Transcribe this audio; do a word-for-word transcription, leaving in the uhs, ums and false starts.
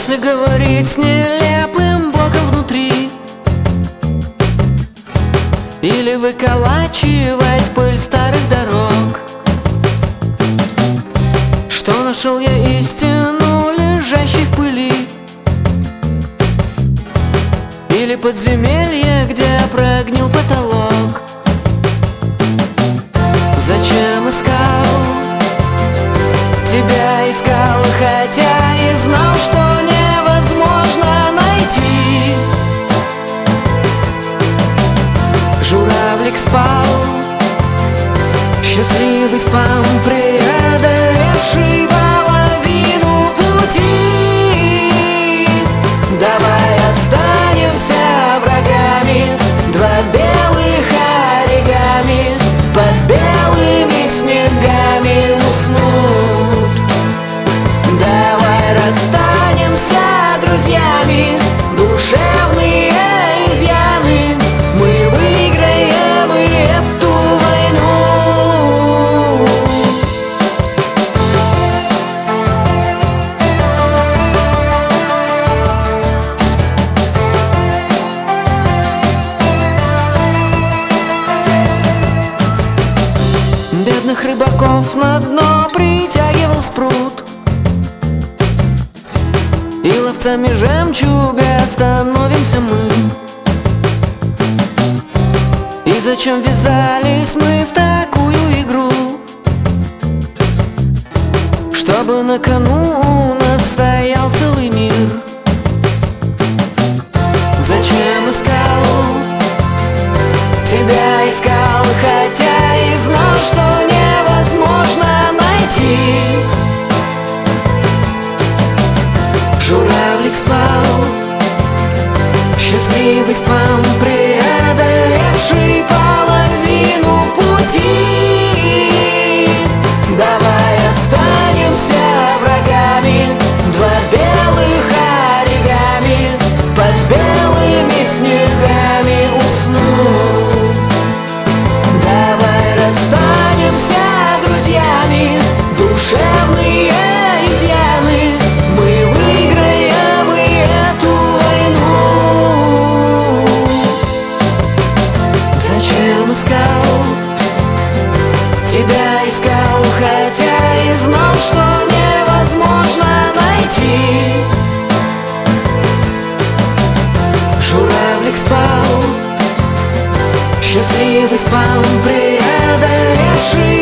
Если говорить с нелепым Богом внутри, или выколачивать пыль старых дорог, что нашел я истину, лежащей в пыли, или подземелье, где прогнил потолок. Зачем искал? Тебя искал, хотя и знал, что невозможно найти. Журавлик спал, счастливый спам, преодолевший половину пути. Давай останемся врагами, два белых оригами под белыми снегами уснут. Давай расстанемся друзьями, душевные изъяны, мы выиграем эту войну. Бедных рыбаков на дно притягивал спрут, и ловцами жемчуга становимся мы. И зачем ввязались мы в такую игру? Чтобы на кону у нас стоял целый мир. Зачем искал? Тебя искал, хотя и знал, что невозможно найти. Журавлик спал, счастливый спам, преодолевший половину пути. Давай останемся врагами, два белых оригами под белыми снегами уснут. Давай расстанемся друзьями, душевные изъяны, мы выиграем эту войну. Зачем искал? Тебя искал, хотя и знал, что невозможно найти. Журавлик спал, счастливый спам, преодолевший